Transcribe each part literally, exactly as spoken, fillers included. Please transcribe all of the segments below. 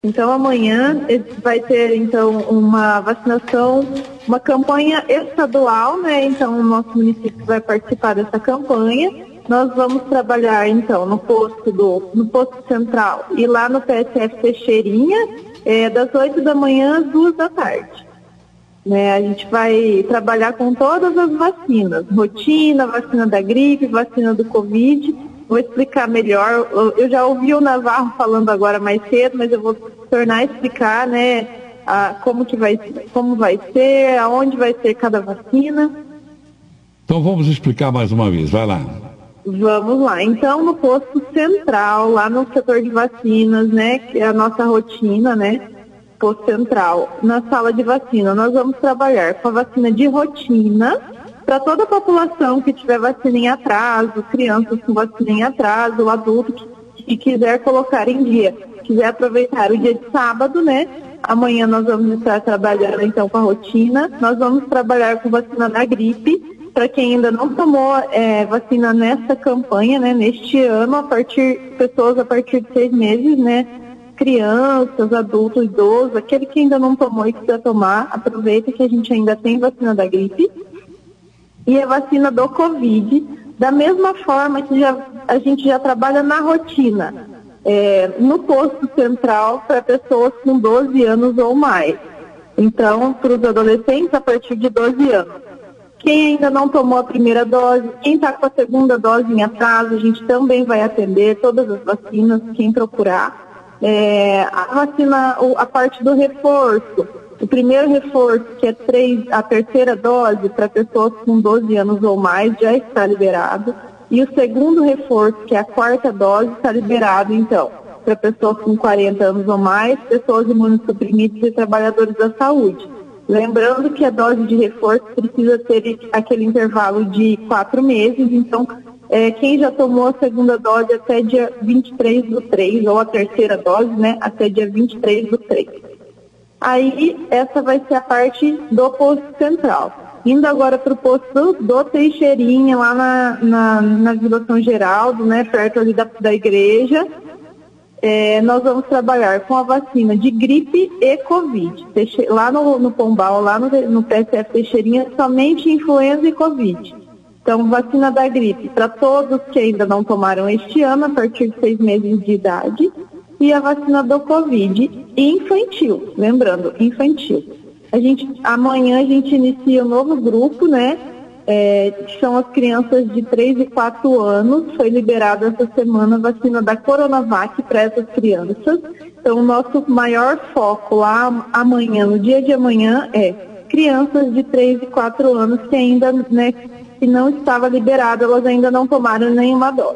Então amanhã vai ter então uma vacinação, uma campanha estadual, né? Então o nosso município vai participar dessa campanha. Nós vamos trabalhar então no posto do no posto central e lá no P S F Teixeirinha, é, das oito da manhã às duas da tarde. Né? A gente vai trabalhar com todas as vacinas, rotina, vacina da gripe, vacina do Covid. Vou explicar melhor. Eu já ouvi o Navarro falando agora mais cedo, mas eu vou tornar a explicar, né, a, como que vai, como vai ser, aonde vai ser cada vacina. Então vamos explicar mais uma vez, vai lá. Vamos lá. Então, no posto central, lá no setor de vacinas, né, que é a nossa rotina, né, posto central, na sala de vacina, nós vamos trabalhar com a vacina de rotina para toda a população que tiver vacina em atraso, crianças com vacina em atraso, o adulto que, que quiser colocar em dia, quiser aproveitar o dia de sábado, né? Amanhã nós vamos estar trabalhando então com a rotina, nós vamos trabalhar com vacina da gripe, para quem ainda não tomou é, vacina nessa campanha, né? Neste ano, a partir, pessoas a partir de seis meses, né? Crianças, adultos, idosos, aquele que ainda não tomou e quiser tomar, aproveita que a gente ainda tem vacina da gripe. E a vacina do Covid, da mesma forma que já, a gente já trabalha na rotina, é, no posto central para pessoas com doze anos ou mais. Então, para os adolescentes a partir de doze anos. Quem ainda não tomou a primeira dose, quem está com a segunda dose em atraso, a gente também vai atender todas as vacinas, quem procurar. É, a vacina, a parte do reforço. O primeiro reforço, que é três, a terceira dose para pessoas com doze anos ou mais, já está liberado. E o segundo reforço, que é a quarta dose, está liberado, então, para pessoas com quarenta anos ou mais, pessoas imunossuprimidas e trabalhadores da saúde. Lembrando que a dose de reforço precisa ter aquele intervalo de quatro meses, então, é, quem já tomou a segunda dose até dia vinte e três do três, ou a terceira dose, né, até dia vinte e três do três. Aí, essa vai ser a parte do posto central. Indo agora para o posto do Teixeirinha, lá na, na, na Vila São Geraldo, né, perto ali da, da igreja, é, nós vamos trabalhar com a vacina de gripe e Covid. Teixe, lá no, no Pombal, lá no, no P S F Teixeirinha, somente influenza e Covid. Então, vacina da gripe para todos que ainda não tomaram este ano, a partir de seis meses de idade. E a vacina do Covid infantil, lembrando, infantil. A gente, amanhã a gente inicia um novo grupo, né? É, que são as crianças de três e quatro anos. Foi liberada essa semana a vacina da Coronavac para essas crianças. Então, o nosso maior foco lá amanhã, no dia de amanhã, é crianças de três e quatro anos que ainda, né, que não estava liberada, elas ainda não tomaram nenhuma dose.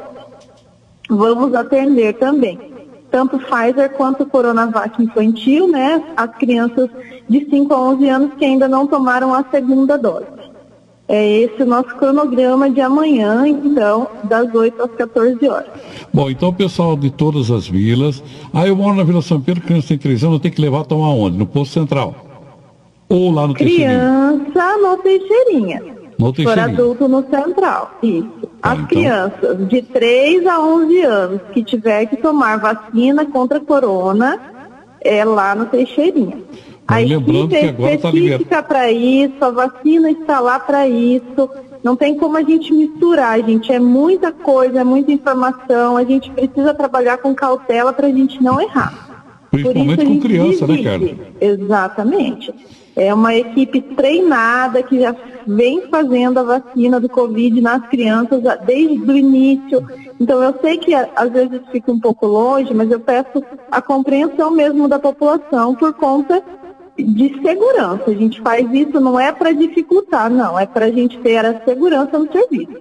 Vamos atender também tanto Pfizer quanto Coronavac infantil, né? As crianças de cinco a onze anos que ainda não tomaram a segunda dose. É esse o nosso cronograma de amanhã, então, das oito às quatorze horas. Bom, então o pessoal de todas as vilas. Ah, eu moro na Vila São Pedro, criança tem três anos, eu tenho que levar a tomar onde? No posto central? Ou lá no Teixeirinha? Criança no Teixeirinha. No Teixeirinha. Por adulto no central, isso. Ah, As então... crianças de três a onze anos que tiver que tomar vacina contra a corona, é lá no Teixeirinha. Mas a lembrando equipe que é agora tá específica para isso, a vacina está lá para isso. Não tem como a gente misturar, gente. É muita coisa, é muita informação. A gente precisa trabalhar com cautela para a gente não errar. Principalmente com criança, né, Carla? Exatamente. É uma equipe treinada que já vem fazendo a vacina do Covid nas crianças desde o início. Então, eu sei que às vezes fica um pouco longe, mas eu peço a compreensão mesmo da população por conta de segurança. A gente faz isso não é para dificultar, não. É para a gente ter a segurança no serviço.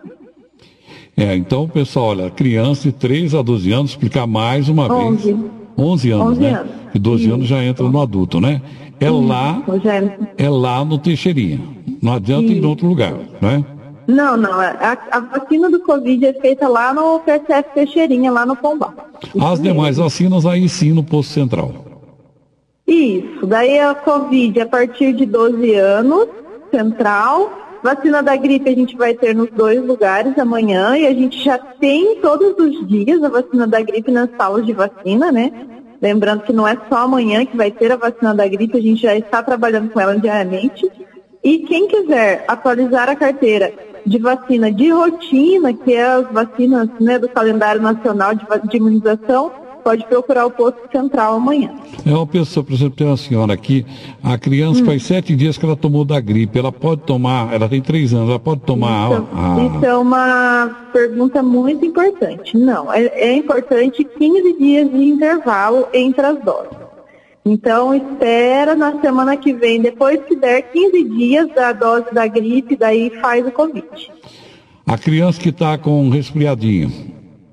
É, então, pessoal, olha, criança de três a doze anos, explicar mais uma onze. vez. onze anos, onze né? anos. E doze Isso. anos já entra no adulto, né? É Isso, lá, já... é lá no Teixeirinha. Não adianta ir em outro lugar, né? Não, não. A, a vacina do Covid é feita lá no P S F Teixeirinha, lá no Pombal. As demais vacinas aí sim no posto central. Isso. Daí a Covid a partir de doze anos, central. Vacina da gripe a gente vai ter nos dois lugares amanhã e a gente já tem todos os dias a vacina da gripe nas salas de vacina, né? Lembrando que não é só amanhã que vai ter a vacina da gripe, a gente já está trabalhando com ela diariamente. E quem quiser atualizar a carteira de vacina de rotina, que é as vacinas, né, do calendário nacional de, de imunização, pode procurar o posto central amanhã. É uma pessoa, por exemplo, tem uma senhora aqui, a criança hum. faz sete dias que ela tomou da gripe, ela pode tomar, ela tem três anos, ela pode tomar... Isso, a, a... isso é uma pergunta muito importante. Não, é, é importante quinze dias de intervalo entre as doses. Então, espera na semana que vem, depois que der quinze dias da dose da gripe, daí faz o Covid. A criança que está com um resfriadinho...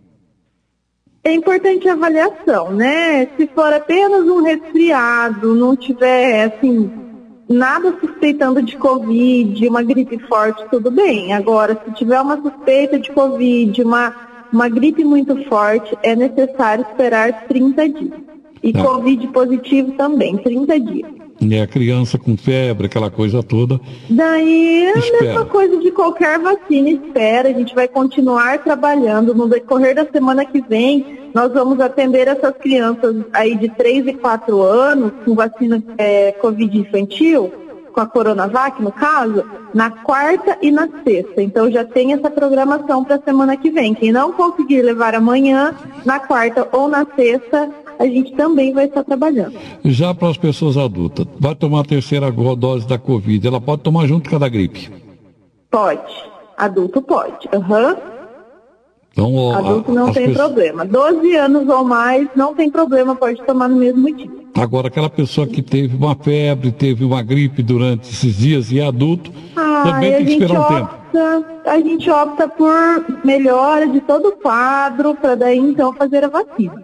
É importante a avaliação, né? Se for apenas um resfriado, não tiver, assim, nada suspeitando de Covid, uma gripe forte, tudo bem. Agora, se tiver uma suspeita de Covid, uma, uma gripe muito forte, é necessário esperar trinta dias. E tá. Covid positivo também, trinta dias. E a criança com febre, aquela coisa toda. Daí é a espera. mesma coisa de qualquer vacina, espera. A gente vai continuar trabalhando. No decorrer da semana que vem, nós vamos atender essas crianças aí de três e quatro anos, com vacina é, Covid infantil, com a Coronavac, no caso, na quarta e na sexta. Então já tem essa programação para a semana que vem. Quem não conseguir levar amanhã, na quarta ou na sexta, a gente também vai estar trabalhando. Já para as pessoas adultas, vai tomar a terceira dose da Covid, ela pode tomar junto com a da gripe? Pode. Adulto pode. Uhum. Então, ó, adulto não tem pessoas... problema. doze anos ou mais, não tem problema, pode tomar no mesmo dia. Agora, aquela pessoa que teve uma febre, teve uma gripe durante esses dias e é adulto, ah, também tem que esperar um opta, tempo. A gente opta por melhora de todo o quadro, para daí então fazer a vacina.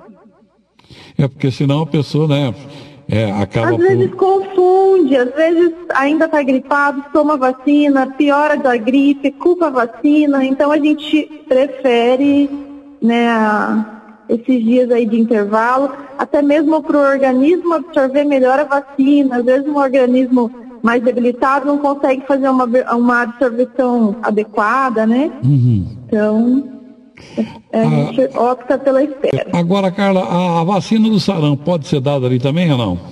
É porque senão a pessoa, né, é, acaba... Às vezes por... confunde, às vezes ainda está gripado, toma vacina, piora da gripe, culpa a vacina, então a gente prefere, né, esses dias aí de intervalo, até mesmo para o organismo absorver melhor a vacina. Às vezes um organismo mais debilitado não consegue fazer uma, uma absorção adequada, né? Uhum. Então... a gente ah, opta pela espera. Agora, Carla, a, a vacina do sarampo pode ser dada ali também ou não?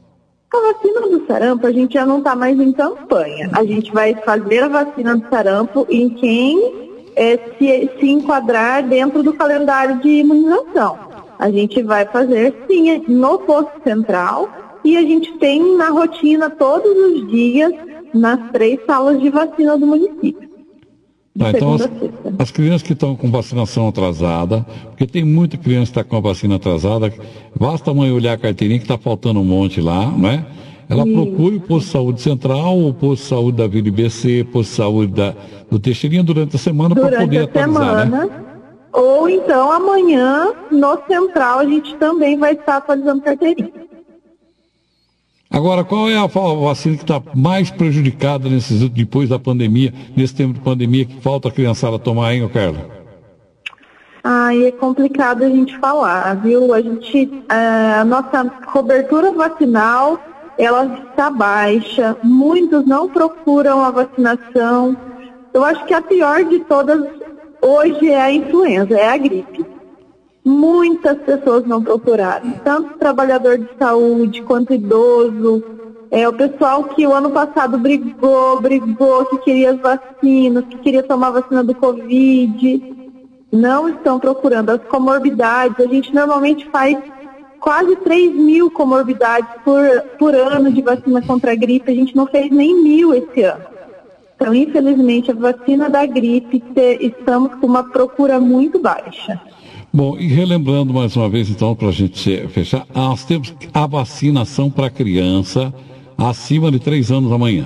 A vacina do sarampo, a gente já não está mais em campanha. A gente vai fazer a vacina do sarampo em quem é, se, se enquadrar dentro do calendário de imunização. A gente vai fazer, sim, no posto central, e a gente tem na rotina todos os dias nas três salas de vacina do município. Tá, então as, as crianças que estão com vacinação atrasada, porque tem muita criança que está com a vacina atrasada, basta a mãe olhar a carteirinha que está faltando um monte lá, né? Ela Sim. procure o posto de saúde central, o posto de saúde da Vila I B C, posto de saúde da, do Teixeirinha durante a semana para poder atualizar, semana, né? Ou então amanhã no central a gente também vai estar atualizando carteirinha. Agora, qual é a vacina que está mais prejudicada nesses, depois da pandemia, nesse tempo de pandemia, que falta a criançada tomar, hein, Carla? Ai, é complicado a gente falar, viu? A gente, a nossa cobertura vacinal, ela está baixa, muitos não procuram a vacinação. Eu acho que a pior de todas hoje é a influenza, é a gripe. Muitas pessoas não procuraram, tanto trabalhador de saúde quanto idoso, é, o pessoal que o ano passado brigou, brigou, que queria as vacinas, que queria tomar a vacina do Covid, não estão procurando. As comorbidades, a gente normalmente faz quase três mil comorbidades por, por ano de vacina contra a gripe, a gente não fez nem mil esse ano. Então, infelizmente, a vacina da gripe, te, estamos com uma procura muito baixa. Bom, e relembrando mais uma vez, então, para a gente fechar, nós temos a vacinação para criança acima de três anos amanhã.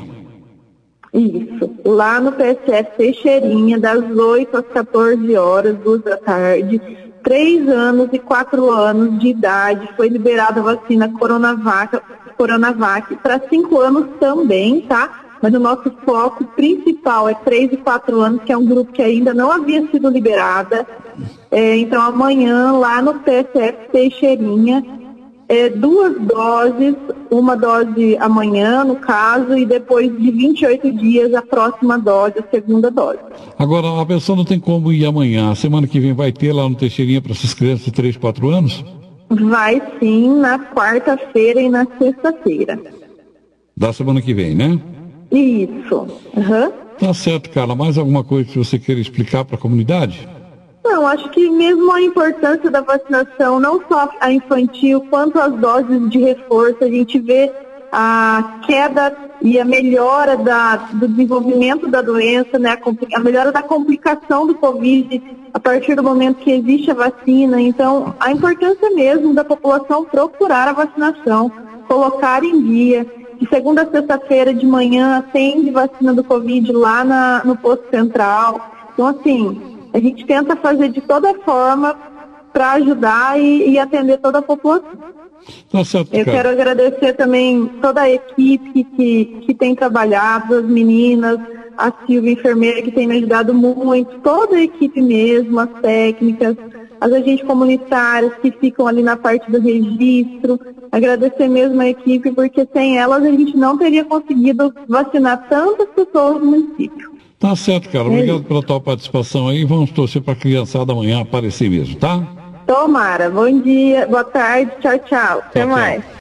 Isso, lá no P S F Teixeirinha, das oito às quatorze horas, duas da tarde, três anos e quatro anos de idade, foi liberada a vacina Coronavac, Coronavac para cinco anos também, tá? Mas o nosso foco principal é três e quatro anos, que é um grupo que ainda não havia sido liberada. É, então, amanhã, lá no P S F Teixeirinha, é, duas doses, uma dose amanhã, no caso, e depois de vinte e oito dias, a próxima dose, a segunda dose. Agora, a pessoa não tem como ir amanhã. A semana que vem vai ter lá no Teixeirinha para essas crianças de três, quatro anos? Vai sim, na quarta-feira e na sexta-feira. Da semana que vem, né? Isso. Uhum. Tá certo, Carla. Mais alguma coisa que você queira explicar para a comunidade? Não, acho que mesmo a importância da vacinação, não só a infantil, quanto as doses de reforço, a gente vê a queda e a melhora da, do desenvolvimento da doença, né, a, a melhora da complicação do Covid a partir do momento que existe a vacina. Então, a importância mesmo da população procurar a vacinação, colocar em dia. De segunda a sexta-feira de manhã tem de vacina do Covid lá na, no posto central. Então, assim, a gente tenta fazer de toda forma para ajudar e, e atender toda a população. Tá certo, Eu quero agradecer também toda a equipe que, que tem trabalhado, as meninas, a Silvia, enfermeira, que tem me ajudado muito, toda a equipe mesmo, as técnicas, as agentes comunitárias que ficam ali na parte do registro. Agradecer mesmo a equipe, porque sem elas a gente não teria conseguido vacinar tantas pessoas no município. Tá certo, cara. Obrigado é pela tua participação aí. Vamos torcer para a criançada amanhã aparecer mesmo, tá? Tomara. Bom dia, boa tarde, tchau, tchau. Até tchau, mais. Tchau.